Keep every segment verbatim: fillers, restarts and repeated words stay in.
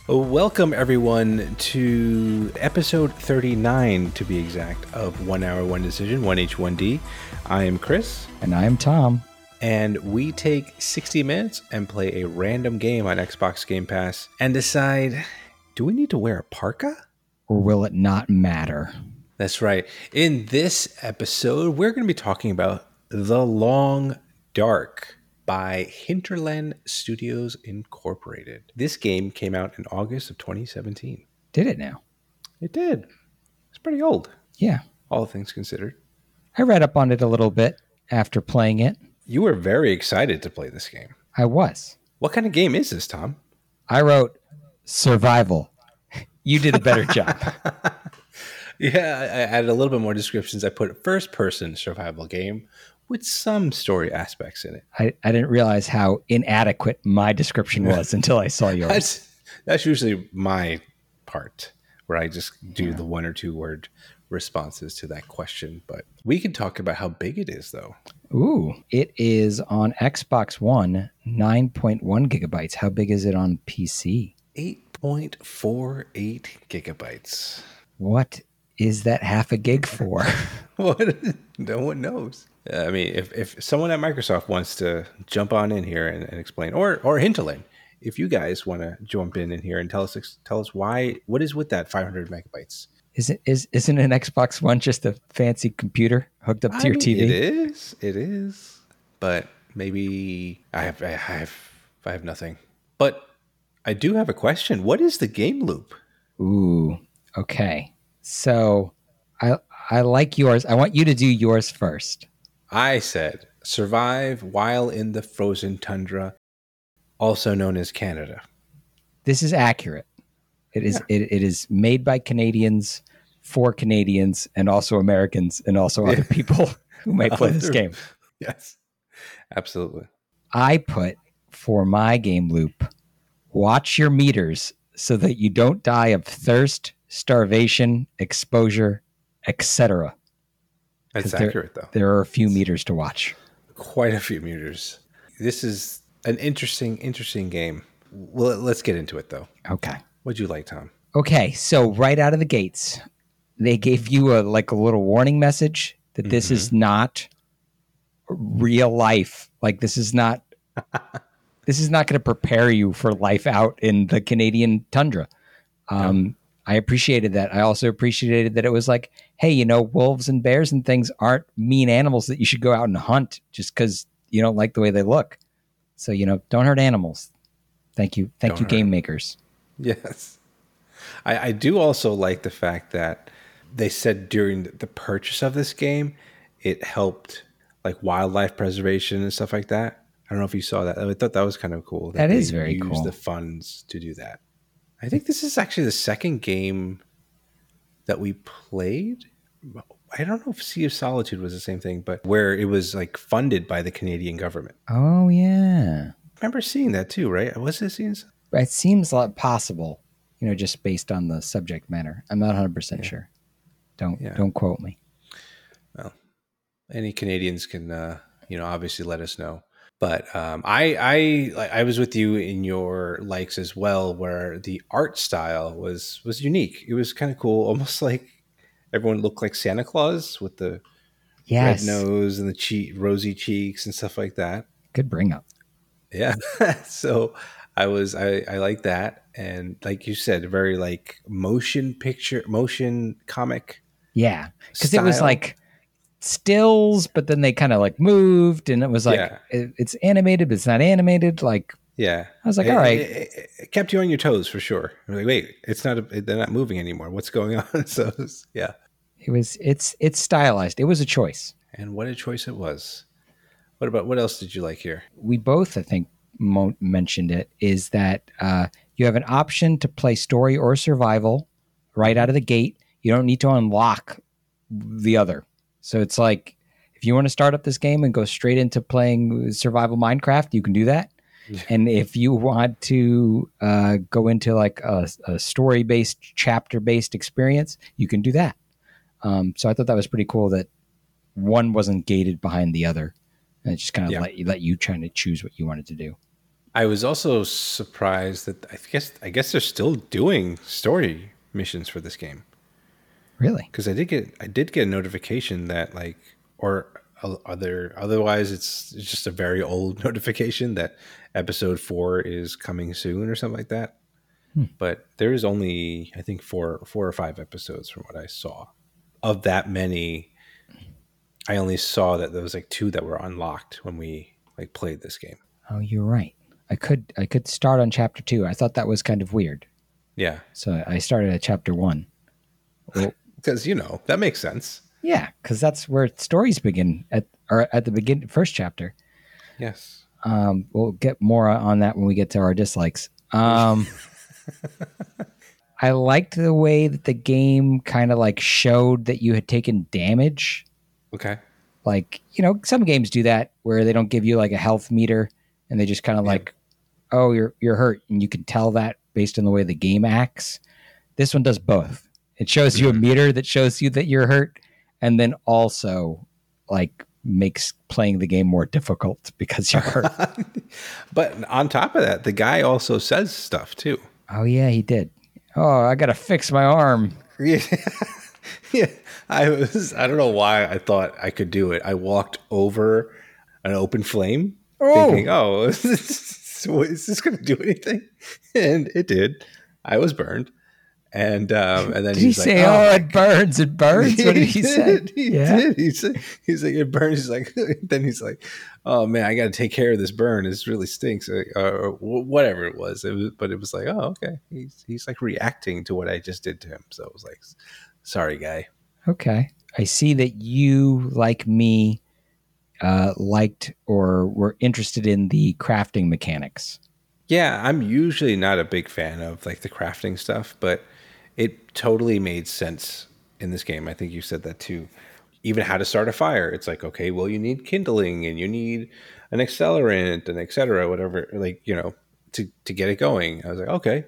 Welcome, everyone, to episode thirty-nine, to be exact, of One Hour, One Decision, one H one D. I am Chris. And I am Tom. And we take sixty minutes and play a random game on Xbox Game Pass and decide, do we need to wear a parka? Or will it not matter? That's right. In this episode, we're going to be talking about The Long Dark by Hinterland Studios Incorporated. This game came out in August of twenty seventeen. Did it now? It did. It's pretty old. Yeah. All things considered. I read up on it a little bit after playing it. You were very excited to play this game. I was. What kind of game is this, Tom? I wrote survival. You did a better job. Yeah, I added a little bit more descriptions. I put first-person survival game with some story aspects in it. I, I didn't realize how inadequate my description was until I saw yours. That's, that's usually my part, where I just do yeah. the one or two word responses to that question. But we can talk about how big it is, though. Ooh, it is on Xbox One, nine point one gigabytes. How big is it on P C? eight point four eight gigabytes. What is that half a gig for? What? No one knows. Uh, I mean, if, if someone at Microsoft wants to jump on in here and, and explain, or or Hinterland, if you guys want to jump in in here and tell us tell us why, what is with that five hundred megabytes? Is it is isn't an Xbox One just a fancy computer hooked up to I your mean, T V? It is, it is. But maybe I have I have I have nothing. But I do have a question. What is the game loop? Ooh, okay. So I I like yours. I want you to do yours first. I said, survive while in the frozen tundra, also known as Canada. This is accurate. It is yeah. it, it is made by Canadians, for Canadians, and also Americans, and also other people who might play this game. Yes, absolutely. I put, for my game loop, watch your meters so that you don't die of thirst, starvation, exposure, et cetera. That's there, accurate, though. There are a few meters to watch. Quite a few meters. This is an interesting, interesting game. Well, let's get into it, though. Okay. What'd you like, Tom? Okay, so right out of the gates, they gave you a like a little warning message that mm-hmm. this is not real life. Like this is not this is not going to prepare you for life out in the Canadian tundra. Um, no. I appreciated that. I also appreciated that it was like, hey, you know, wolves and bears and things aren't mean animals that you should go out and hunt just because you don't like the way they look. So, you know, don't hurt animals. Thank you. Thank don't you, game them. makers. Yes. I, I do also like the fact that they said during the purchase of this game, it helped like wildlife preservation and stuff like that. I don't know if you saw that. I thought that was kind of cool. That, that is very use cool. The funds to do that. I think this is actually the second game that we played. I don't know if Sea of Solitude was the same thing, but where it was like funded by the Canadian government. Oh, yeah. I remember seeing that too, right? Was it seeing? It seems like possible, you know, just based on the subject matter. I'm not one hundred percent yeah. sure. Don't yeah. don't quote me. Well, any Canadians can, uh, you know, obviously let us know. But um, I, I, I was with you in your likes as well, where the art style was was unique. It was kind of cool, almost like everyone looked like Santa Claus with the yes. red nose and the cheek, rosy cheeks and stuff like that. Good bring up. Yeah. So I was I, I like that, and like you said, very like motion picture, motion comic. Yeah, because it was like stills, but then they kind of like moved, and it was like yeah. it, it's animated, but it's not animated. Like yeah, I was like, it, all right, it, it, it kept you on your toes for sure. I'm like, wait, it's not. A, they're not moving anymore. What's going on? So it was, yeah, it was. It's it's stylized. It was a choice, and what a choice it was. What about what else did you like here? We both, I think, mo- mentioned it. Is that uh, you have an option to play story or survival right out of the gate. You don't need to unlock the other. So it's like, if you want to start up this game and go straight into playing survival Minecraft, you can do that. Yeah. And if you want to uh, go into like a, a story-based, chapter-based experience, you can do that. Um, so I thought that was pretty cool that one wasn't gated behind the other. And it just kind of yeah. let you let you try to choose what you wanted to do. I was also surprised that I guess I guess they're still doing story missions for this game. Really? Because I did get I did get a notification that like or other otherwise it's, it's just a very old notification that episode four is coming soon or something like that. Hmm. But there is only I think four four or five episodes from what I saw. Of that many, I only saw that there was like two that were unlocked when we like played this game. Oh, you're right. I could I could start on chapter two. I thought that was kind of weird. Yeah. So I started at chapter one. Well, because you know that makes sense. Yeah, because that's where stories begin at or at the begin first chapter. Yes. Um, we'll get more on that when we get to our dislikes. Um, I liked the way that the game kind of like showed that you had taken damage. Okay. Like, you know, some games do that where they don't give you like a health meter and they just kind of yeah. like, oh, you're you're hurt, and you can tell that based on the way the game acts. This one does both. It shows mm-hmm. you a meter that shows you that you're hurt, and then also like makes playing the game more difficult because you're hurt. But on top of that, the guy also says stuff too. Oh yeah, he did. Oh, I gotta fix my arm. Yeah. Yeah. I was I don't know why I thought I could do it. I walked over an open flame oh. thinking, oh, is this, is this gonna do anything? And it did. I was burned. And um, and then did he he's say, like, "Oh, it burns, it burns"? What did he, he say? He yeah. did. He said, "He's like it burns." He's like, then he's like, "Oh man, I got to take care of this burn. It really stinks," or, or whatever it was. It was. But it was like, oh, okay. He's he's like reacting to what I just did to him. So it was like, sorry, guy. Okay, I see that you, like me, uh, liked or were interested in the crafting mechanics. Yeah, I'm usually not a big fan of like the crafting stuff, but it totally made sense in this game. I think you said that too. Even how to start a fire. It's like, okay, well, you need kindling and you need an accelerant and et cetera, whatever, like, you know, to, to get it going. I was like, okay,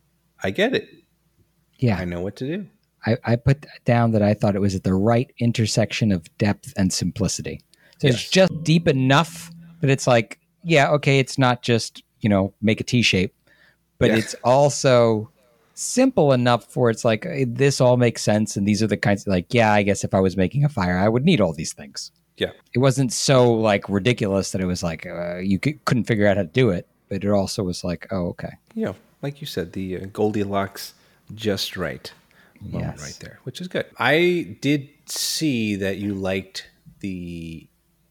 I get it. Yeah. I know what to do. I, I put down that I thought it was at the right intersection of depth and simplicity. So yes. It's just deep enough that it's like, yeah, okay, it's not just, you know, make a T shape, but yeah. It's also simple enough for it's like, this all makes sense. And these are the kinds of like, yeah, I guess if I was making a fire, I would need all these things. Yeah. It wasn't so like ridiculous that it was like, uh, you c- couldn't figure out how to do it, but it also was like, oh, okay. Yeah. Like you said, the uh, Goldilocks just right moment yes. right there, which is good. I did see that you liked the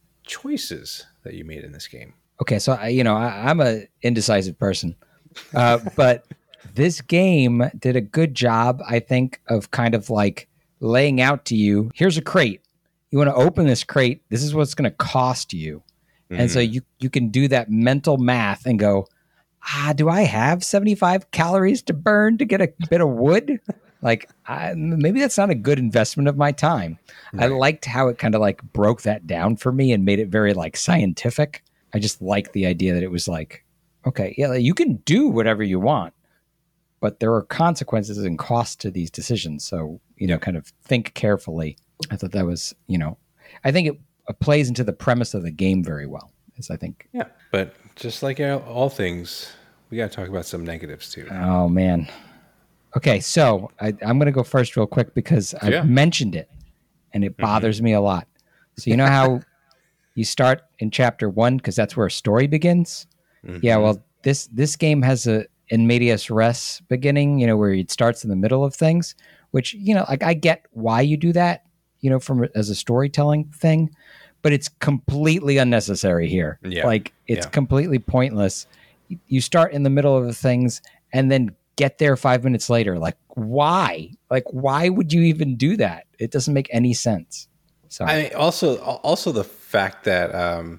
choices that you made in this game. Okay. So, I, you know, I, I'm a indecisive person, uh, but this game did a good job, I think, of kind of like laying out to you, here's a crate. You want to open this crate. This is what's going to cost you. Mm-hmm. And so you, you can do that mental math and go, ah, do I have seventy-five calories to burn to get a bit of wood? Like, I, maybe that's not a good investment of my time. Right. I liked how it kind of like broke that down for me and made it very like scientific. I just liked the idea that it was like, okay, yeah, you can do whatever you want, but there are consequences and costs to these decisions. So, you know, kind of think carefully. I thought that was, you know, I think it, it plays into the premise of the game very well. Is I think. Yeah, but just like all things, we got to talk about some negatives too. Oh man. Okay, so I, I'm going to go first real quick because I yeah. mentioned it, and it bothers mm-hmm. me a lot. So you know how you start in chapter one because that's where a story begins. Mm-hmm. Yeah, well, this this game has a in medias res beginning. You know, where it starts in the middle of things, which you know, like I get why you do that. You know, from as a storytelling thing, but it's completely unnecessary here. Yeah. Like it's yeah. completely pointless. You start in the middle of the things and then get there five minutes later. Like, why? Like, why would you even do that? It doesn't make any sense. So, I mean, also, also the fact that, um,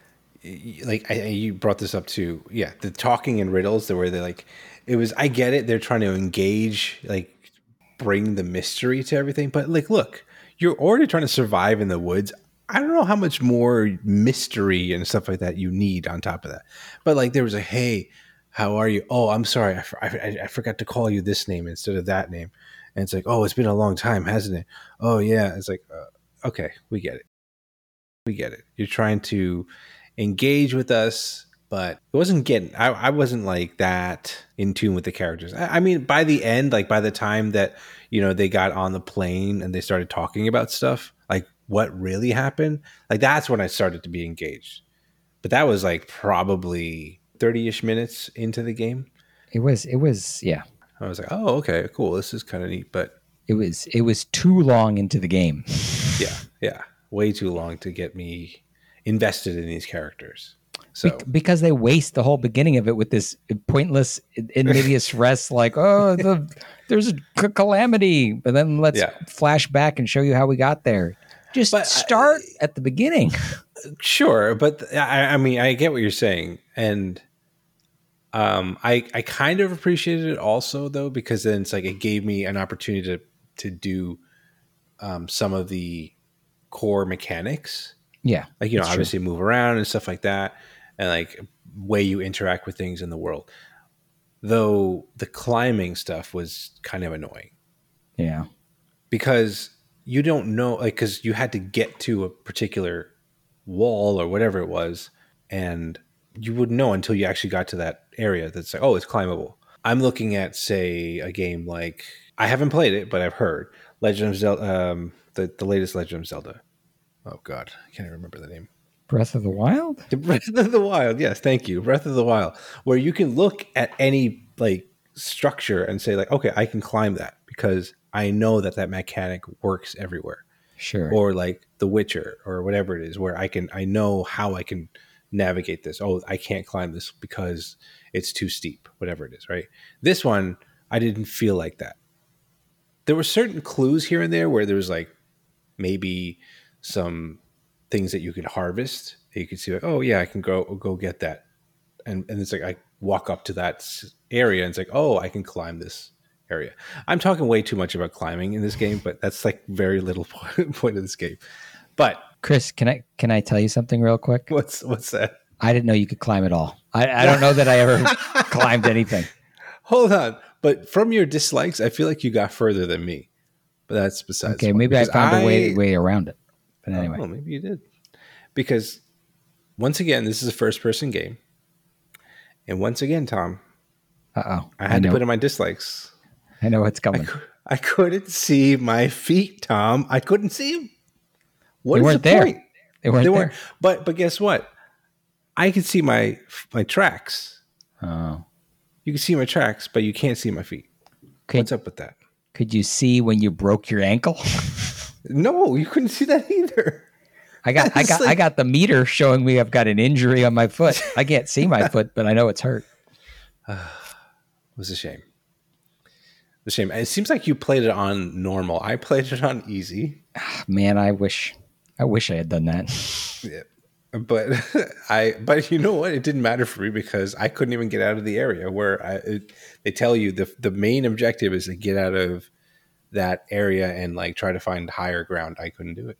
like, I, you brought this up too. Yeah, the talking in riddles, the where they like, it was. I get it. They're trying to engage, like, bring the mystery to everything. But like, look, you're already trying to survive in the woods. I don't know how much more mystery and stuff like that you need on top of that. But like, there was a hey. How are you? Oh, I'm sorry. I, I, I forgot to call you this name instead of that name. And it's like, oh, it's been a long time, hasn't it? Oh, yeah. It's like, uh, okay, we get it. We get it. You're trying to engage with us but it wasn't getting, I, I wasn't like that in tune with the characters. I, I mean, by the end, like by the time that, you know, they got on the plane and they started talking about stuff, like what really happened, like that's when I started to be engaged. But that was like probably thirty-ish minutes into the game. It was, it was, yeah. I was like, oh, okay, cool. This is kind of neat. But it was, it was too long into the game. Yeah, yeah. Way too long to get me invested in these characters. So Be- because they waste the whole beginning of it with this pointless, invidious rest, like, oh, the, there's a c- calamity, but then let's yeah. flash back and show you how we got there. Just but start I, at the beginning. Sure, but I, I mean, I get what you're saying, and um, I I kind of appreciated it also though, because then it's like it gave me an opportunity to to do um, some of the core mechanics. Yeah, like you know, obviously true. Move around and stuff like that, and like way you interact with things in the world. Though the climbing stuff was kind of annoying. Yeah, because you don't know, like, because you had to get to a particular wall or whatever it was, and you wouldn't know until you actually got to that area that's like, oh, it's climbable. I'm looking at, say, a game like, I haven't played it, but I've heard Legend of Zelda, um, the, the latest Legend of Zelda. Oh God, I can't even remember the name. Breath of the Wild? Breath of the Wild, yes, thank you. Breath of the Wild, where you can look at any like structure and say like, okay, I can climb that because I know that that mechanic works everywhere. Sure. Or like The Witcher or whatever it is, where I can, I know how I can navigate this. Oh, I can't climb this because it's too steep, whatever it is, right? This one, I didn't feel like that. There were certain clues here and there where there was like maybe some things that you could harvest. You could see like, oh yeah, I can go go get that. And and it's like I walk up to that area and it's like, oh, I can climb this area. I'm talking way too much about climbing in this game, but that's like very little point, point of this game. But Chris, can I can I tell you something real quick? What's what's that? I didn't know you could climb at all. I, I don't know that I ever climbed anything. Hold on. But from your dislikes, I feel like you got further than me. But that's besides. Okay, maybe I found I, a way way around it. But anyway. Oh, maybe you did. Because once again, this is a first person game. And once again, Tom, uh-oh. I had I to put in my dislikes. I know what's coming. I, I couldn't see my feet, Tom. I couldn't see them. What they is weren't the there. point? They weren't they there. Weren't. But but guess what? I can see my my tracks. Oh. You can see my tracks, but you can't see my feet. Could, What's up with that? Could you see when you broke your ankle? No, you couldn't see that either. I got I got like, I got the meter showing me I've got an injury on my foot. I can't see my foot, but I know it's hurt. Uh, it was a shame. A shame. It seems like you played it on normal. I played it on easy. Man, I wish I wish I had done that. Yeah. But I but you know what? It didn't matter for me because I couldn't even get out of the area where I it, they tell you the the main objective is to get out of that area and like try to find higher ground. I couldn't do it.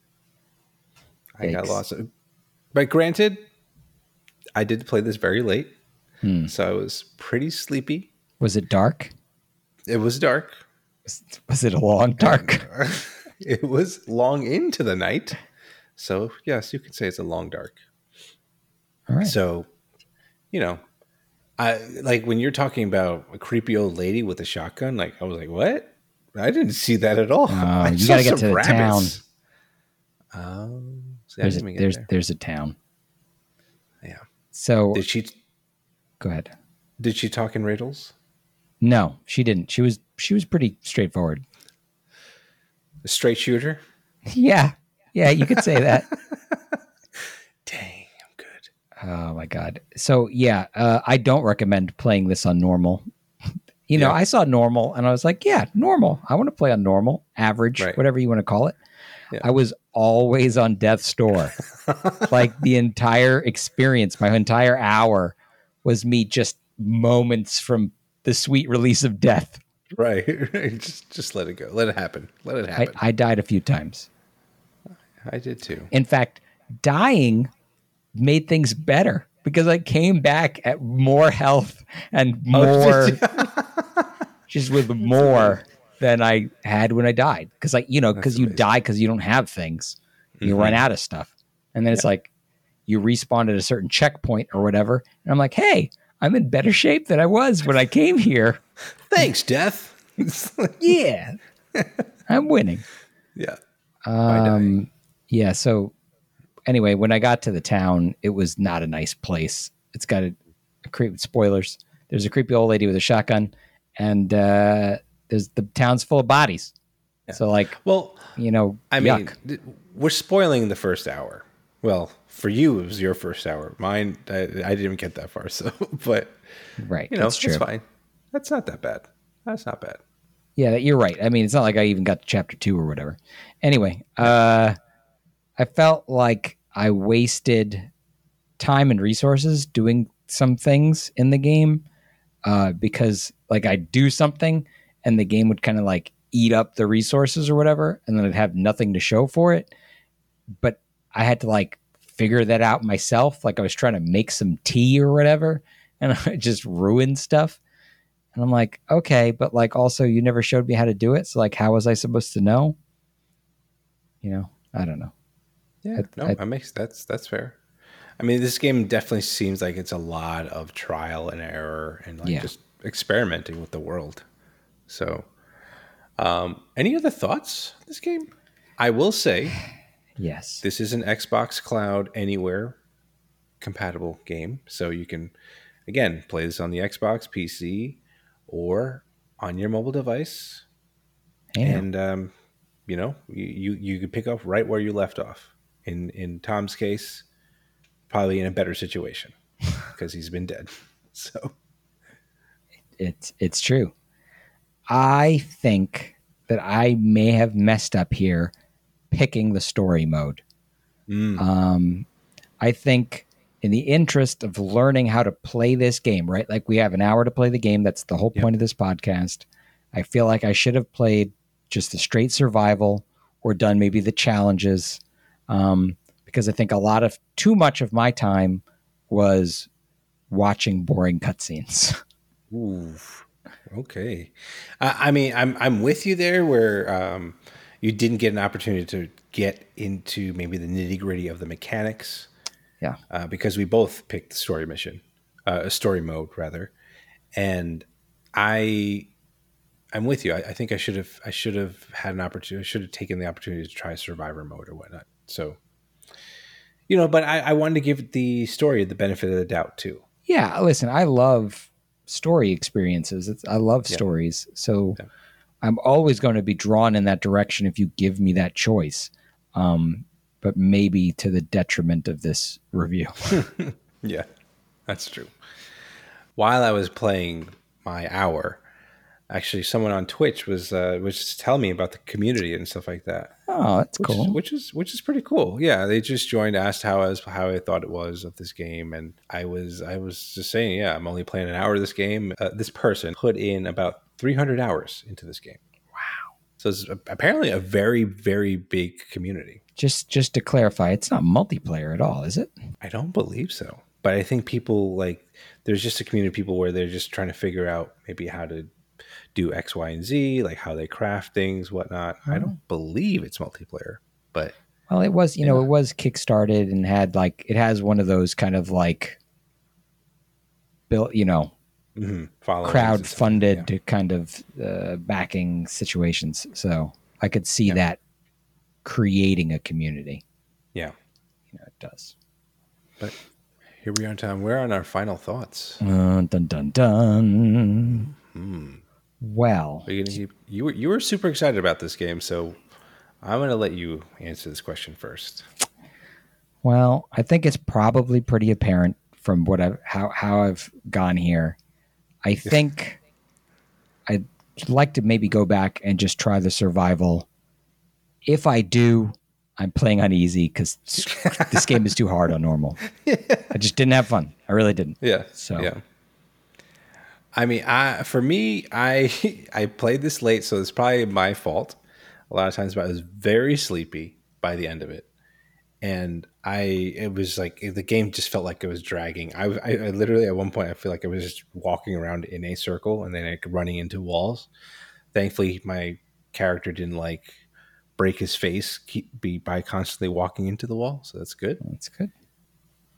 I Yikes. got lost. But granted, I did play this very late. Hmm. So I was pretty sleepy. Was it dark? It was dark. Was, was it a long dark? It was long into the night. So, yes, you could say it's a long dark. All right. So, you know, I like when you're talking about a creepy old lady with a shotgun, like I was like, what? I didn't see that at all. Oh, you got to get to the rabbits. town. Um, see, there's, a, there's, there. there's a town. Yeah. So, did she? Go ahead. Did she talk in riddles? No, she didn't. She was she was pretty straightforward. A straight shooter? Yeah. Yeah, you could say that. Dang, I'm good. Oh my God. So yeah, uh, I don't recommend playing this on normal. You know, yeah. I saw normal and I was like, yeah, normal. I want to play on normal, average, right. whatever you want to call it. Yeah. I was always on death's door. Like the entire experience, my entire hour was me just moments from the sweet release of death. Right. just just let it go. Let it happen. Let it happen. I, I died a few times. I did too. In fact, dying made things better because I came back at more health and more, oh, just with more than I had when I died. Because like you know, because you die because you don't have things, you mm-hmm. run out of stuff, and then it's yeah. like you respawn at a certain checkpoint or whatever. And I'm like, hey, I'm in better shape than I was when I came here. Thanks, Death. Yeah, I'm winning. Yeah. Um, yeah. So anyway, when I got to the town, it was not a nice place. It's got a, a creepy spoilers. There's a creepy old lady with a shotgun, and uh, there's the town's full of bodies. Yeah. So like, well, you know, I yuck. mean, we're spoiling the first hour. Well, for you, it was your first hour. Mine, I, I didn't get that far. So, but right, you know, that's true. It's fine. That's not that bad. That's not bad. Yeah, you're right. I mean, it's not like I even got to chapter two or whatever. Anyway, uh, I felt like I wasted time and resources doing some things in the game uh, because, like, I'd do something and the game would kind of like eat up the resources or whatever, and then I'd have nothing to show for it. But I had to like figure that out myself. Like I was trying to make some tea or whatever, and I just ruined stuff. And I'm like, okay, but like also you never showed me how to do it. So like, how was I supposed to know? You know, I don't know. Yeah, I, no, I, that makes that's that's fair. I mean, this game definitely seems like it's a lot of trial and error and like yeah. just experimenting with the world. So, um, any other thoughts on this game? I will say, yes, this is an Xbox Cloud Anywhere compatible game, so you can again play this on the Xbox, P C, or on your mobile device, yeah. and um, you know, you, you you could pick up right where you left off. In in Tom's case, probably in a better situation because he's been dead. So it's it's true. I think that I may have messed up here picking the story mode. Mm. Um, I think in the interest of learning how to play this game, right? Like we have an hour to play the game. That's the whole point yep. of this podcast. I feel like I should have played just the straight survival or done maybe the challenges. Um, because I think a lot of too much of my time was watching boring cutscenes. Ooh, okay. I, I mean, I'm I'm with you there. Where um, you didn't get an opportunity to get into maybe the nitty gritty of the mechanics. Yeah, uh, because we both picked the story mission, uh, a story mode rather, and I, I'm with you. I, I think I should have, I should have had an opportunity. I should have taken the opportunity to try survivor mode or whatnot. So, you know, but I, I wanted to give the story the benefit of the doubt too. Yeah, listen, I love story experiences. It's, I love yeah. stories, so yeah. I'm always going to be drawn in that direction if you give me that choice. Um, but maybe to the detriment of this review. Yeah, that's true. While I was playing my hour, actually someone on Twitch was uh, was just telling me about the community and stuff like that. Oh, that's which cool. Is, which is which is pretty cool. Yeah, they just joined, asked how I was, how I thought it was of this game, and I was I was just saying, yeah, I'm only playing an hour of this game. Uh, this person put in about three hundred hours into this game. Wow. So it's apparently a very, very big community. Just just to clarify, it's not multiplayer at all, is it? I don't believe so. But I think people like, there's just a community of people where they're just trying to figure out maybe how to do X, Y, and Z, like how they craft things, whatnot. Oh. I don't believe it's multiplayer, but. Well, it was, you know, know, it was kickstarted and had like, it has one of those kind of like, built, you know, mm-hmm. crowd funded yeah. kind of uh, backing situations. So I could see yeah. that creating a community. Yeah. You know, it does. But here we are, Tom. We're on our final thoughts. Uh, dun, dun, dun. Hmm. Well. Are you, gonna keep, you, were, you were super excited about this game, so I'm going to let you answer this question first. Well, I think it's probably pretty apparent from what I've, how, how I've gone here. I think I'd like to maybe go back and just try the survival. If I do, I'm playing on easy because this game is too hard on normal. Yeah. I just didn't have fun. I really didn't. Yeah. So yeah. I mean, I for me, I I played this late, so it's probably my fault. A lot of times, but I was very sleepy by the end of it, and I it was like the game just felt like it was dragging. I I, I literally at one point I feel like I was just walking around in a circle and then like running into walls. Thankfully, my character didn't like break his face keep, be by constantly walking into the wall, so that's good. That's good.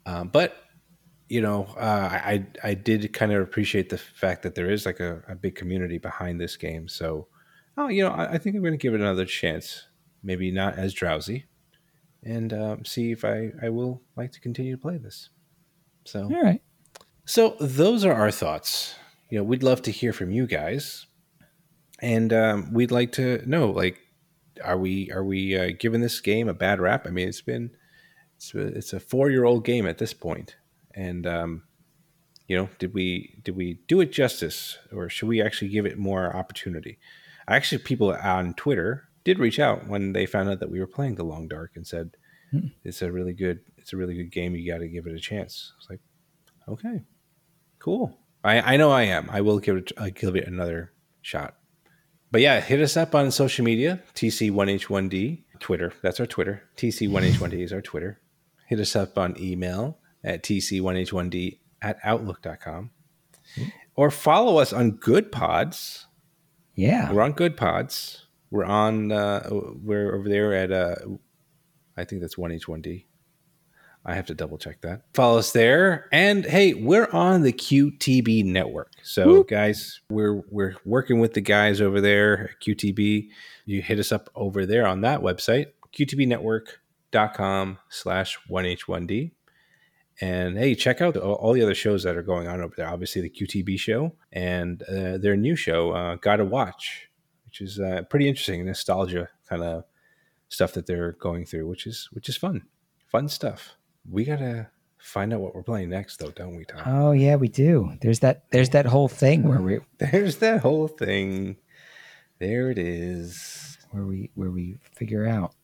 Um, but you know, uh, I I did kind of appreciate the fact that there is like a, a big community behind this game. So, oh, you know, I, I think I'm going to give it another chance. Maybe not as drowsy, and um, see if I I will like to continue to play this. So, All right. So those are our thoughts. You know, we'd love to hear from you guys, and um, we'd like to know, like, are we are we uh, giving this game a bad rap? I mean, it's been it's a, it's a four year old game at this point, and um, you know, did we did we do it justice, or should we actually give it more opportunity? Actually, people on Twitter did reach out when they found out that we were playing The Long Dark and said Hmm. it's a really good it's a really good game. You got to give it a chance. It's like, okay, cool. I, I know I am. I will give it uh, give it another shot. But yeah, hit us up on social media, T C one H one D, Twitter. That's our Twitter. T C one H one D is our Twitter. Hit us up on email at T C one H one D at outlook dot com. Or follow us on Good Pods. Yeah. We're on Good Pods. We're on, uh, we're over there at, uh, I think that's one H one D. I have to double check that. Follow us there. And hey, we're on the Q T B network. So Whoop. guys, we're we're working with the guys over there at Q T B. You hit us up over there on that website, Q T B network dot com slash one H one D. And hey, check out the, all the other shows that are going on over there. Obviously the Q T B show and uh, their new show, uh, Gotta Watch, which is uh, pretty interesting, nostalgia kind of stuff that they're going through, which is which is fun. Fun stuff. We gotta find out what we're playing next, though, don't we, Tom? Oh yeah, we do. There's that. There's that whole thing where we. There's that whole thing. There it is. Where we where we figure out.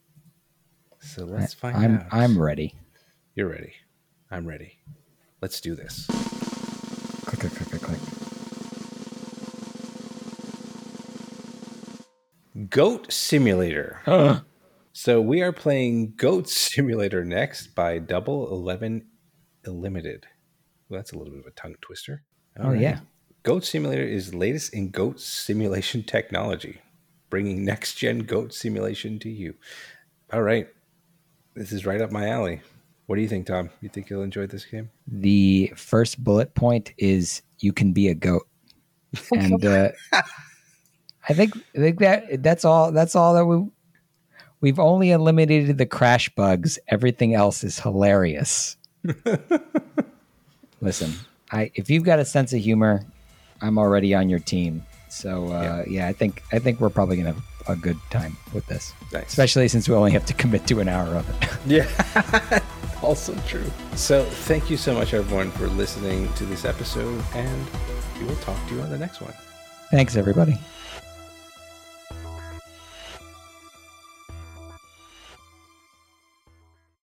So let's find I'm, out. I'm ready. You're ready. I'm ready. Let's do this. Click click click click click. Goat Simulator. Uh. So we are playing Goat Simulator next by Double Eleven Illimited. Well, that's a little bit of a tongue twister. All oh, right. yeah. Goat Simulator is latest in goat simulation technology, bringing next-gen goat simulation to you. All right. This is right up my alley. What do you think, Tom? You think you'll enjoy this game? The first bullet point is you can be a goat. And uh, I think I think that that's all that's all that we We've only eliminated the crash bugs. Everything else is hilarious. Listen, I if you've got a sense of humor, I'm already on your team. So uh, yeah. yeah, I think I think we're probably gonna have a good time with this, nice. Especially since we only have to commit to an hour of it. Yeah, also true. So thank you so much, everyone, for listening to this episode, and we will talk to you on the next one. Thanks, everybody.